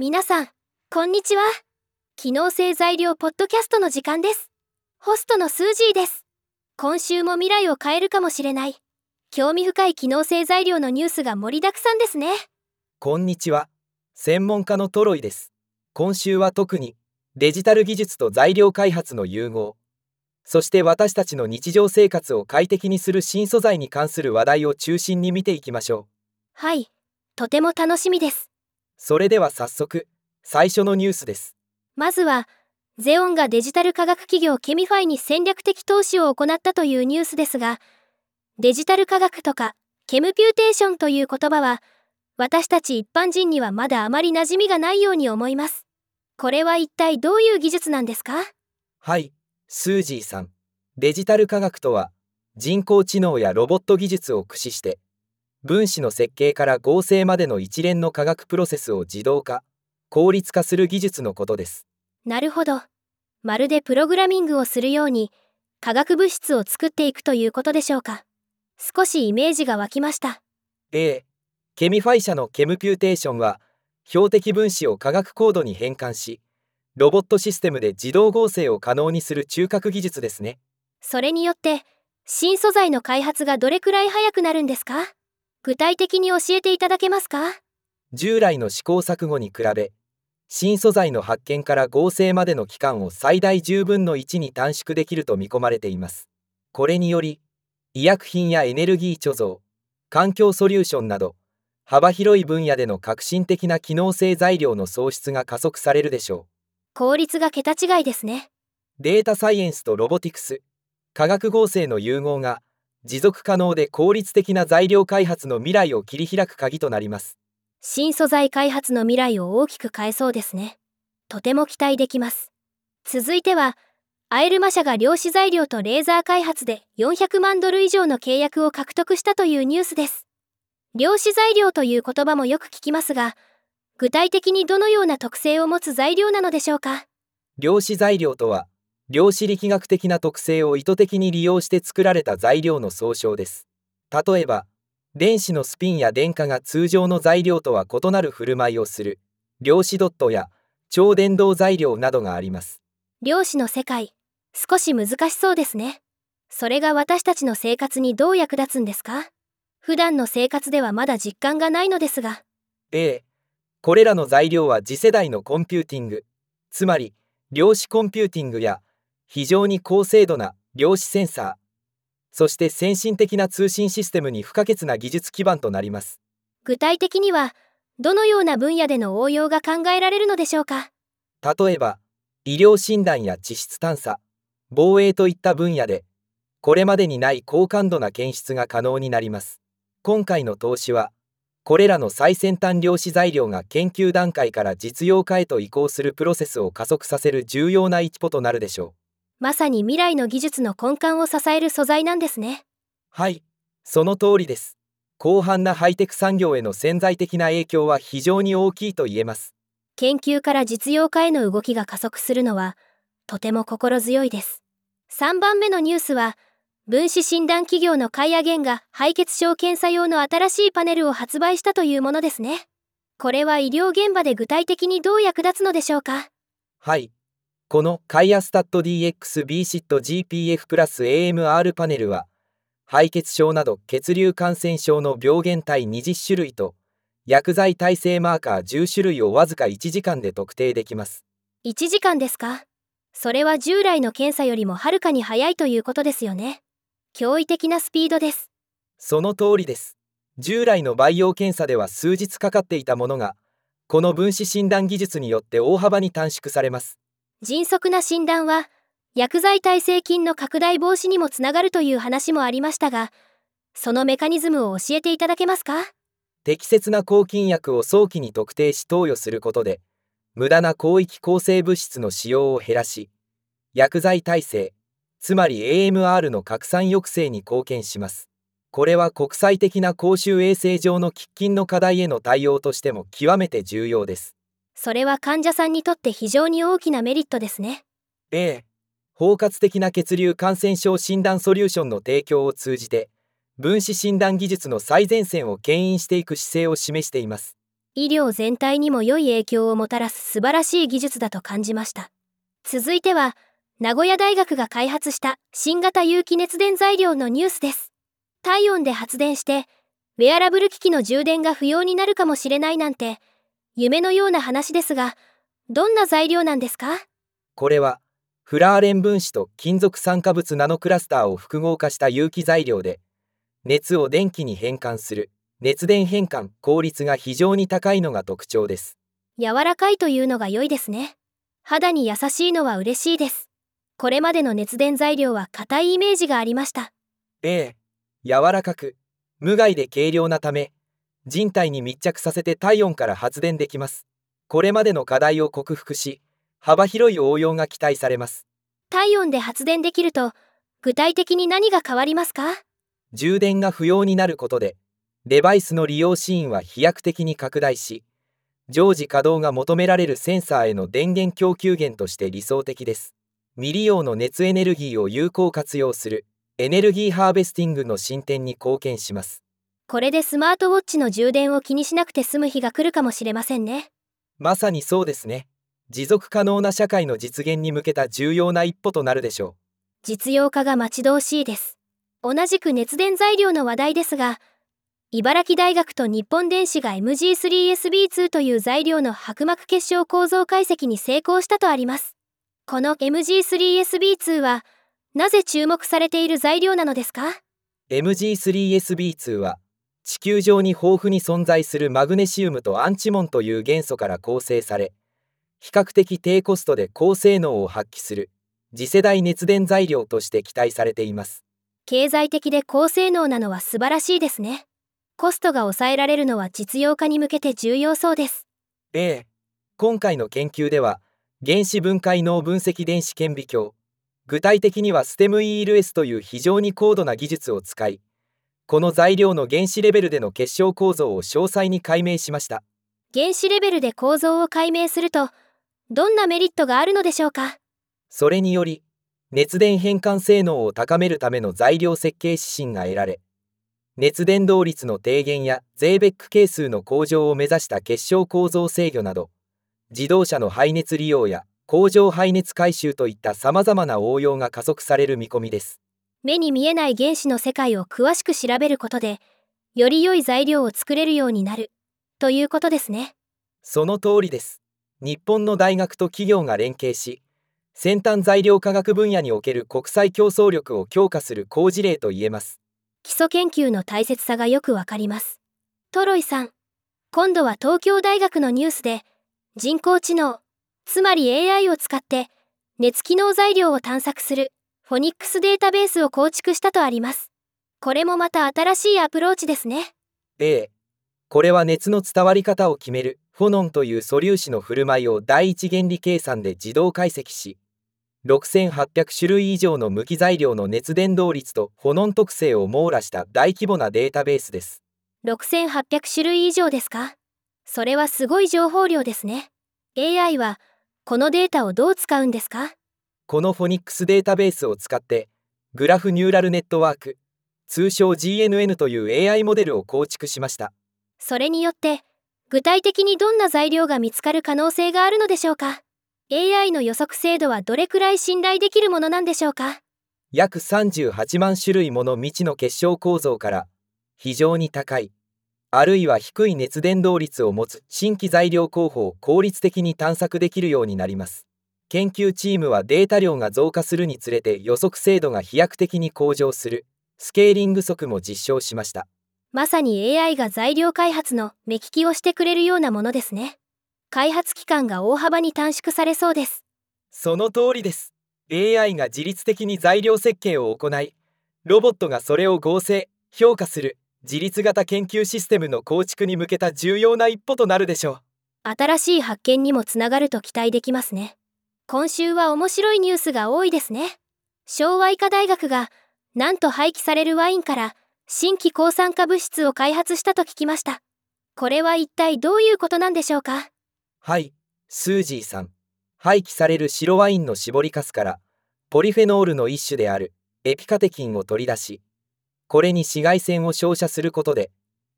皆さん、こんにちは。機能性材料ポッドキャストの時間です。ホストのスージーです。今週も未来を変えるかもしれない、興味深い機能性材料のニュースが盛りだくさんですね。 こんにちは。専門家のトロイです。今週は特にデジタル技術と材料開発の融合、そして私たちの日常生活を快適にする新素材に関する話題を中心に見ていきましょう。 はい、とても楽しみです。 それでは早速、最初のニュースです。 まずは、ゼオンがデジタル科学企業ケミファイに戦略的投資を行ったというニュースですが、デジタル科学とかケムピューテーションという言葉は、私たち一般人にはまだあまり馴染みがないように思います。これは一体どういう技術なんですか？ はい、スージーさん。デジタル科学とは、人工知能やロボット技術を駆使して、分子の設計から合成までの一連の化学プロセスを自動化、効率化する技術のことです。 なるほど。まるでプログラミングをするように、化学物質を作っていくということでしょうか。少しイメージが湧きました。 ケミファイ社のケムピューテーションは、標的分子を化学コードに変換し、ロボットシステムで自動合成を可能にする中核技術ですね。 それによって、新素材の開発がどれくらい早くなるんですか？具体的に教えていただけますか？ 従来の試行錯誤に比べ、新素材の発見から合成までの期間を最大10分の1に短縮できると見込まれています。これにより、医薬品やエネルギー貯蔵、環境ソリューションなど、幅広い分野での革新的な機能性材料の創出が加速されるでしょう。 効率が桁違いですね。 データサイエンスとロボティクス、化学合成の融合が、持続可能で効率的な材料開発の未来を切り開く鍵となります。 新素材開発の未来を大きく変えそうですね。とても期待できます。続いては、アエルマ社が量子材料とレーザー開発で400万ドル以上の契約を獲得したというニュースです。量子材料という言葉もよく聞きますが、具体的にどのような特性を持つ材料なのでしょうか？ 量子材料とは、量子力学的な特性を意図的に利用して作られた材料の総称です。例えば、電子のスピンや電荷が通常の材料とは異なる振る舞いをする量子ドットや超伝導材料などがあります。 量子の世界、少し難しそうですね。それが私たちの生活にどう役立つんですか？普段の生活ではまだ実感がないのですが。 これらの材料は次世代のコンピューティング、つまり量子コンピューティングや非常に高精度な量子センサー、そして先進的な通信システムに不可欠な技術基盤となります。 具体的には、どのような分野での応用が考えられるのでしょうか？ 例えば、医療診断や地質探査、防衛といった分野で、これまでにない高感度な検出が可能になります。今回の投資は、これらの最先端量子材料が研究段階から実用化へと移行するプロセスを加速させる重要な一歩となるでしょう。 まさに未来の技術の根幹を支える素材なんですね。 はい、その通りです。広範なハイテク産業への潜在的な影響は非常に大きいと言えます。 研究から実用化への動きが加速するのは、とても心強いです。3番目のニュースは、分子診断企業のカイアゲンが敗血症検査用の新しいパネルを発売したというものですね。これは医療現場で具体的にどう役立つのでしょうか？ はい。このカイアスタット DX-BCIT-GPF プラス AMR パネルは、敗血症など血流感染症の病原体20種類と薬剤耐性マーカー10種類をわずか1時間で特定できます。 1時間ですか？それは従来の検査よりもはるかに早いということですよね。驚異的なスピードです。 その通りです。従来の培養検査では数日かかっていたものが、この分子診断技術によって大幅に短縮されます。 迅速な診断は、薬剤耐性菌の拡大防止にもつながるという話もありましたが、そのメカニズムを教えていただけますか？ 適切な抗菌薬を早期に特定し投与することで、無駄な広域抗生物質の使用を減らし、薬剤耐性、つまり AMR の拡散抑制に貢献します。これは国際的な公衆衛生上の喫緊の課題への対応としても極めて重要です。 それは患者さんにとって非常に大きなメリットですね。 包括的な血流感染症診断ソリューションの提供を通じて、分子診断技術の最前線を牽引していく姿勢を示しています。 医療全体にも良い影響をもたらす素晴らしい技術だと感じました。続いては、名古屋大学が開発した新型有機熱伝材料のニュースです。体温で発電して、ウェアラブル機器の充電が不要になるかもしれないなんて、夢のような話ですが、どんな材料なんですか？ これは、フラーレン分子と金属酸化物ナノクラスターを複合化した有機材料で、熱を電気に変換する熱伝変換効率が非常に高いのが特徴です。 柔らかいというのが良いですね。肌に優しいのは嬉しいです。これまでの熱伝材料は硬いイメージがありました。 柔らかく、無害で軽量なため、人体に密着させて体温から発電できます。これまでの課題を克服し、幅広い応用が期待されます。 体温で発電できると、具体的に何が変わりますか？ 充電が不要になることで、デバイスの利用シーンは飛躍的に拡大し、常時稼働が求められるセンサーへの電源供給源として理想的です。未利用の熱エネルギーを有効活用するエネルギーハーベスティングの進展に貢献します。 これでスマートウォッチの充電を気にしなくて済む日が来るかもしれませんね。 まさにそうですね。持続可能な社会の実現に向けた重要な一歩となるでしょう。 実用化が待ち遠しいです。同じく熱伝材料の話題ですが、茨城大学と日本電子が MG3SB2 という材料の薄膜結晶構造解析に成功したとあります。この MG3SB2 は、なぜ注目されている材料なのですか？ MG3SB2 は、地球上に豊富に存在するマグネシウムとアンチモンという元素から構成され、比較的低コストで高性能を発揮する次世代熱伝材料として期待されています。 経済的で高性能なのは素晴らしいですね。コストが抑えられるのは実用化に向けて重要そうです。 今回の研究では、原子分解脳分析電子顕微鏡、具体的には STEM-ELS という非常に高度な技術を使い、この材料の原子レベルでの結晶構造を詳細に解明しました。 原子レベルで構造を解明すると、どんなメリットがあるのでしょうか？ それにより、熱伝変換性能を高めるための材料設計指針が得られ、熱伝導率の低減やゼーベック係数の向上を目指した結晶構造制御など、自動車の排熱利用や工場排熱回収といったさまざまな応用が加速される見込みです。 目に見えない原子の世界を詳しく調べることで、より良い材料を作れるようになる、ということですね。 その通りです。日本の大学と企業が連携し、先端材料科学分野における国際競争力を強化する好事例と言えます。 基礎研究の大切さがよくわかります。トロイさん、今度は東京大学のニュースで、人工知能、つまり AI を使って熱機能材料を探索するフォニックスデータベースを構築したとあります。これもまた新しいアプローチですね。 これは熱の伝わり方を決めるフォノンという素粒子の振る舞いを第一原理計算で自動解析し、6800種類以上の無機材料の熱伝導率とフォノン特性を網羅した大規模なデータベースです。 6800種類以上ですか？それはすごい情報量ですね。AI はこのデータをどう使うんですか？ このフォニックスデータベースを使ってグラフニューラルネットワーク、通称 GNN という AI モデルを構築しました。 それによって具体的にどんな材料が見つかる可能性があるのでしょうか？ AI の予測精度はどれくらい信頼できるものなんでしょうか？ 約38万種類もの未知の結晶構造から非常に高い、あるいは低い熱伝導率を持つ新規材料候補を効率的に探索できるようになります。研究チームはデータ量が増加するにつれて予測精度が飛躍的に向上するスケーリング則も実証しました。 まさに AI が材料開発の目利きをしてくれるようなものですね。開発期間が大幅に短縮されそうです。 その通りです。AI が自律的に材料設計を行い、ロボットがそれを合成、評価する自律型研究システムの構築に向けた重要な一歩となるでしょう。 新しい発見にもつながると期待できますね。今週は面白いニュースが多いですね。昭和医科大学がなんと廃棄されるワインから新規抗酸化物質を開発したと聞きました。これは一体どういうことなんでしょうか？ はい、スージーさん。廃棄される白ワインの搾りかすからポリフェノールの一種であるエピカテキンを取り出し、これに紫外線を照射することで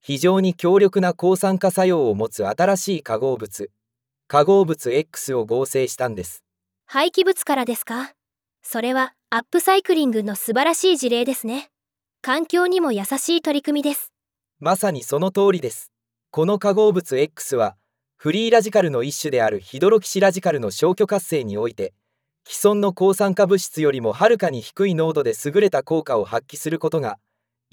非常に強力な抗酸化作用を持つ新しい化合物 X を合成したんです。 廃棄物からですか？それはアップサイクリングの素晴らしい事例ですね。環境にも優しい取り組みです。 まさにその通りです。この化合物 X はフリーラジカルの一種であるヒドロキシラジカルの消去活性において既存の抗酸化物質よりもはるかに低い濃度で優れた効果を発揮することが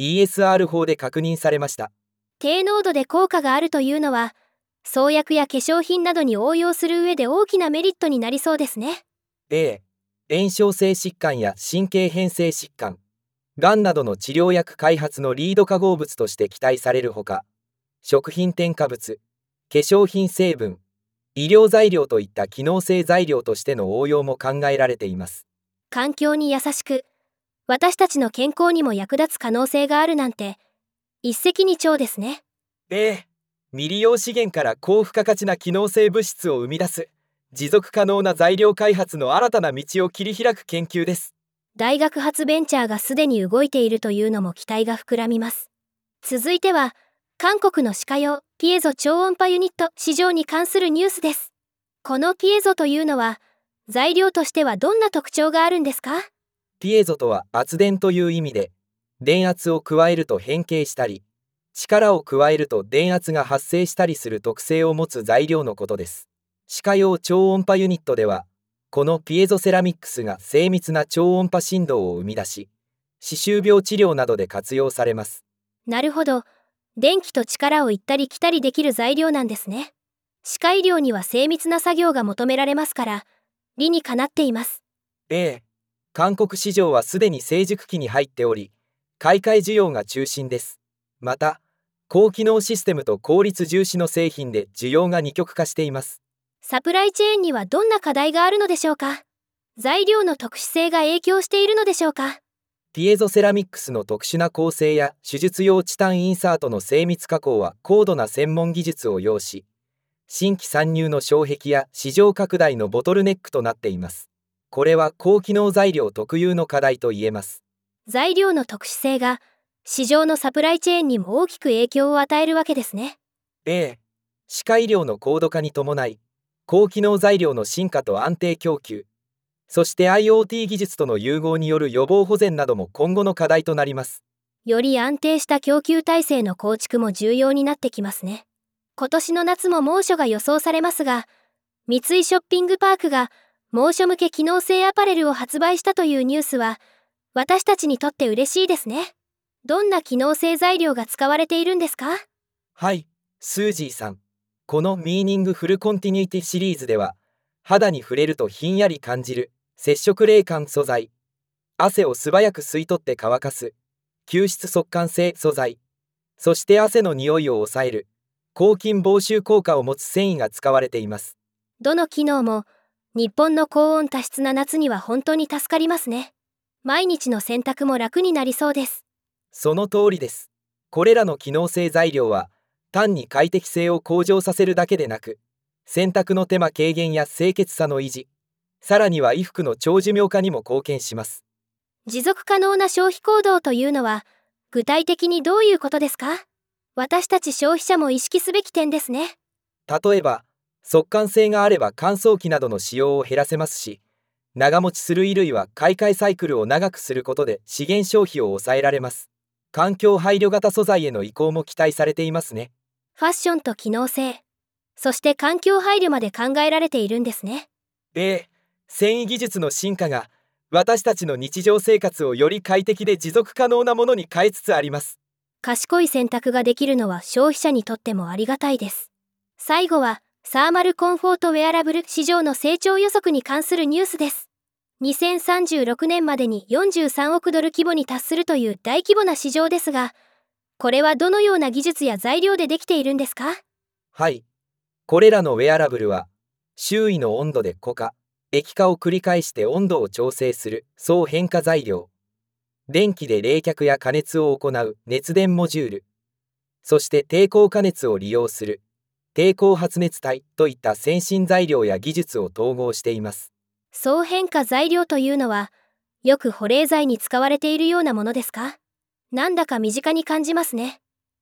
ESR 法で確認されました。 低濃度で効果があるというのは創薬や化粧品などに応用する上で大きなメリットになりそうですね。 炎症性疾患や神経変性疾患、がんなどの治療薬開発のリード化合物として期待されるほか、食品添加物、化粧品成分、医療材料といった機能性材料としての応用も考えられています。 環境に優しく、私たちの健康にも役立つ可能性があるなんて、一石二鳥ですね。 未利用資源から高付加価値な機能性物質を生み出す、持続可能な材料開発の新たな道を切り開く研究です。 大学発ベンチャーがすでに動いているというのも期待が膨らみます。続いては、韓国の歯科用ピエゾ超音波ユニット市場に関するニュースです。このピエゾというのは、材料としてはどんな特徴があるんですか？ ピエゾとは圧電という意味で、電圧を加えると変形したり、力を加えると電圧が発生したりする特性を持つ材料のことです。歯科用超音波ユニットでは、このピエゾセラミックスが精密な超音波振動を生み出し、歯周病治療などで活用されます。 なるほど。電気と力を行ったり来たりできる材料なんですね。歯科医療には精密な作業が求められますから、理にかなっています。 韓国市場はすでに成熟期に入っており、買い替え需要が中心です。また、高機能システムと効率重視の製品で需要が二極化しています。 サプライチェーンにはどんな課題があるのでしょうか？材料の特殊性が影響しているのでしょうか？ ピエゾセラミックスの特殊な構成や手術用チタンインサートの精密加工は高度な専門技術を要し、新規参入の障壁や市場拡大のボトルネックとなっています。これは高機能材料特有の課題と言えます。 材料の特殊性が市場のサプライチェーンにも大きく影響を与えるわけですね。 歯科医療の高度化に伴い、高機能材料の進化と安定供給、そして IoT 技術との融合による予防保全なども今後の課題となります。 より安定した供給体制の構築も重要になってきますね。今年の夏も猛暑が予想されますが、三井ショッピングパークが猛暑向け機能性アパレルを発売したというニュースは、私たちにとって嬉しいですね。どんな機能性材料が使われているんですか？ はい、スージーさん。このミーニングフルコンティニュイティシリーズでは、肌に触れるとひんやり感じる接触冷感素材、汗を素早く吸い取って乾かす吸湿速乾性素材、そして汗の匂いを抑える抗菌防臭効果を持つ繊維が使われています。 どの機能も日本の高温多湿な夏には本当に助かりますね。毎日の洗濯も楽になりそうです。 その通りです。これらの機能性材料は単に快適性を向上させるだけでなく、洗濯の手間軽減や清潔さの維持、さらには衣服の長寿命化にも貢献します。 持続可能な消費行動というのは具体的にどういうことですか？私たち消費者も意識すべき点ですね。 例えば、速乾性があれば乾燥機などの使用を減らせますし、長持ちする衣類は買い替えサイクルを長くすることで資源消費を抑えられます。環境配慮型素材への移行も期待されていますね。 ファッションと機能性、そして環境配慮まで考えられているんですね。 繊維技術の進化が私たちの日常生活をより快適で持続可能なものに変えつつあります。 賢い選択ができるのは消費者にとってもありがたいです。最後はサーマルコンフォートウェアラブル市場の成長予測に関するニュースです。2036年までに43億ドル規模に達するという大規模な市場ですが、これはどのような技術や材料でできているんですか？ はい。これらのウェアラブルは、周囲の温度で固化、液化を繰り返して温度を調整する総変化材料、電気で冷却や加熱を行う熱電モジュール、そして抵抗加熱を利用する抵抗発熱体といった先進材料や技術を統合しています。 総変化材料というのは、よく保冷剤に使われているようなものですか？なんだか身近に感じますね。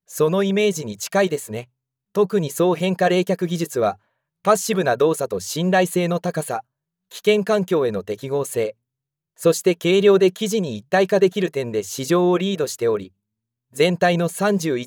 そのイメージに近いですね。特に総変化冷却技術は、パッシブな動作と信頼性の高さ、危険環境への適合性、そして軽量で生地に一体化できる点で市場をリードしており、全体の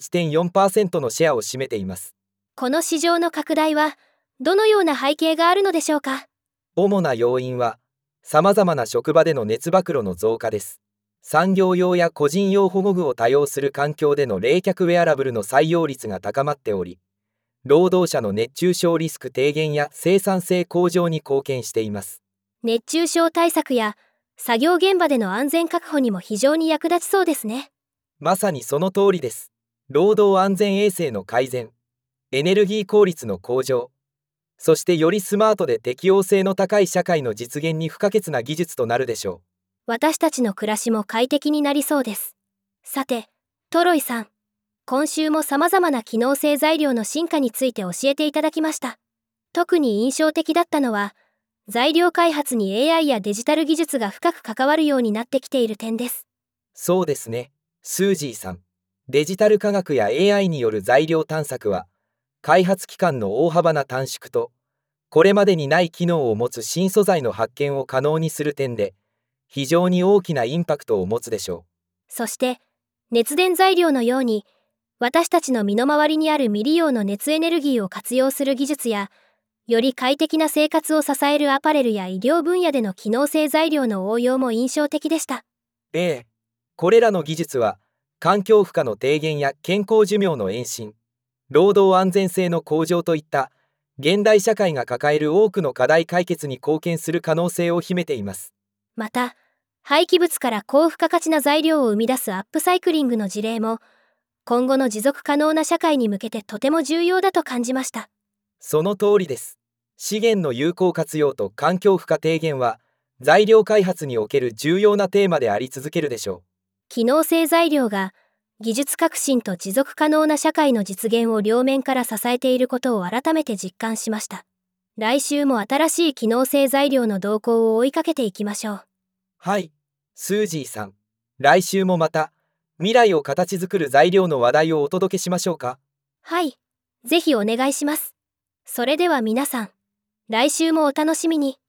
31.4% のシェアを占めています。 この市場の拡大は、どのような背景があるのでしょうか？ 主な要因は、さまざまな職場での熱暴露の増加です。産業用や個人用保護具を多用する環境での冷却ウェアラブルの採用率が高まっており、労働者の熱中症リスク低減や生産性向上に貢献しています。 熱中症対策や作業現場での安全確保にも非常に役立ちそうですね。 まさにその通りです。労働安全衛生の改善、エネルギー効率の向上、そしてよりスマートで適応性の高い社会の実現に不可欠な技術となるでしょう。 私たちの暮らしも快適になりそうです。さて、トロイさん、今週も様々な機能性材料の進化について教えていただきました。特に印象的だったのは、材料開発に AI やデジタル技術が深く関わるようになってきている点です。 そうですね、スージーさん。デジタル科学や AI による材料探索は、開発期間の大幅な短縮と、これまでにない機能を持つ新素材の発見を可能にする点で、非常に大きなインパクトを持つでしょう。 そして、熱伝材料のように、私たちの身の回りにある未利用の熱エネルギーを活用する技術や、より快適な生活を支えるアパレルや医療分野での機能性材料の応用も印象的でした。 これらの技術は、環境負荷の低減や健康寿命の延伸、労働安全性の向上といった現代社会が抱える多くの課題解決に貢献する可能性を秘めています。 また、廃棄物から高付加価値な材料を生み出すアップサイクリングの事例も、今後の持続可能な社会に向けてとても重要だと感じました。 その通りです。資源の有効活用と環境負荷低減は、材料開発における重要なテーマであり続けるでしょう。 機能性材料が、技術革新と持続可能な社会の実現を両面から支えていることを改めて実感しました。来週も新しい機能性材料の動向を追いかけていきましょう。 はい、スージーさん。来週もまた、未来を形作る材料の話題をお届けしましょうか。 はい、ぜひお願いします。それでは皆さん、来週もお楽しみに。